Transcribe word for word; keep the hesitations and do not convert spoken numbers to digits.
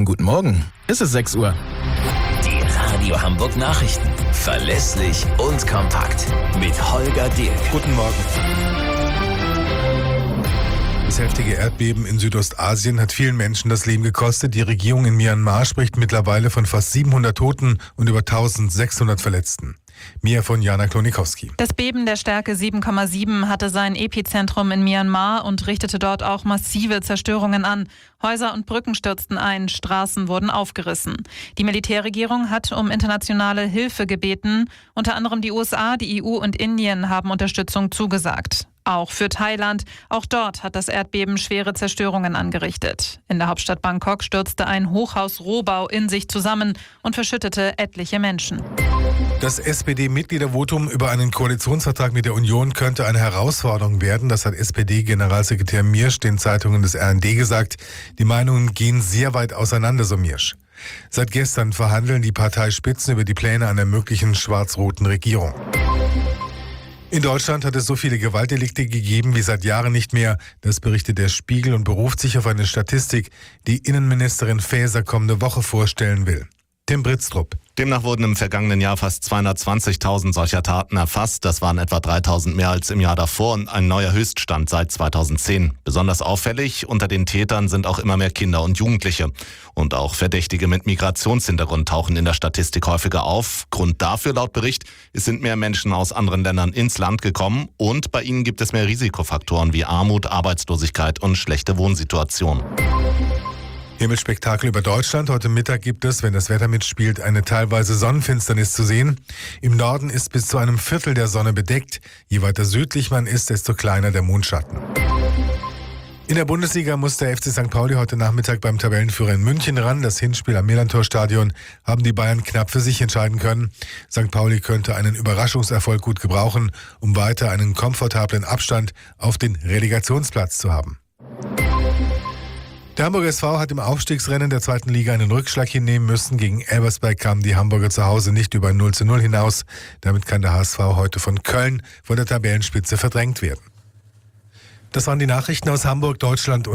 guten Morgen. Es ist sechs Uhr. Die Radio Hamburg Nachrichten. Verlässlich und kompakt. Mit Holger Dirk. Guten Morgen. Das heftige Erdbeben in Südostasien hat vielen Menschen das Leben gekostet. Die Regierung in Myanmar spricht mittlerweile von fast siebenhundert Toten und über eintausendsechshundert Verletzten. Mehr von Jana Klonikowski. Das Beben der Stärke sieben Komma sieben hatte sein Epizentrum in Myanmar und richtete dort auch massive Zerstörungen an. Häuser und Brücken stürzten ein, Straßen wurden aufgerissen. Die Militärregierung hat um internationale Hilfe gebeten. Unter anderem die U S A, die E U und Indien haben Unterstützung zugesagt. Auch für Thailand. Auch dort hat das Erdbeben schwere Zerstörungen angerichtet. In der Hauptstadt Bangkok stürzte ein Hochhaus-Rohbau in sich zusammen und verschüttete etliche Menschen. Das S P D-Mitgliedervotum über einen Koalitionsvertrag mit der Union könnte eine Herausforderung werden. Das hat S P D-Generalsekretär Miersch den Zeitungen des R N D gesagt. Die Meinungen gehen sehr weit auseinander, so Miersch. Seit gestern verhandeln die Parteispitzen über die Pläne einer möglichen schwarz-roten Regierung. In Deutschland hat es so viele Gewaltdelikte gegeben wie seit Jahren nicht mehr. Das berichtet der Spiegel und beruft sich auf eine Statistik, die Innenministerin Faeser kommende Woche vorstellen will. Tim Britztrup. Demnach wurden im vergangenen Jahr fast zweihundertzwanzigtausend solcher Taten erfasst. Das waren etwa dreitausend mehr als im Jahr davor und ein neuer Höchststand seit zweitausendzehn. Besonders auffällig, unter den Tätern sind auch immer mehr Kinder und Jugendliche. Und auch Verdächtige mit Migrationshintergrund tauchen in der Statistik häufiger auf. Grund dafür laut Bericht, es sind mehr Menschen aus anderen Ländern ins Land gekommen und bei ihnen gibt es mehr Risikofaktoren wie Armut, Arbeitslosigkeit und schlechte Wohnsituation. Himmelsspektakel über Deutschland. Heute Mittag gibt es, wenn das Wetter mitspielt, eine teilweise Sonnenfinsternis zu sehen. Im Norden ist bis zu einem Viertel der Sonne bedeckt. Je weiter südlich man ist, desto kleiner der Mondschatten. In der Bundesliga muss der F C Sankt Pauli heute Nachmittag beim Tabellenführer in München ran. Das Hinspiel am Millantor-Stadion haben die Bayern knapp für sich entscheiden können. Sankt Pauli könnte einen Überraschungserfolg gut gebrauchen, um weiter einen komfortablen Abstand auf den Relegationsplatz zu haben. Der Hamburger S V hat im Aufstiegsrennen der zweiten Liga einen Rückschlag hinnehmen müssen. Gegen Elversberg kamen die Hamburger zu Hause nicht über null zu null hinaus. Damit kann der H S V heute von Köln von der Tabellenspitze verdrängt werden. Das waren die Nachrichten aus Hamburg, Deutschland und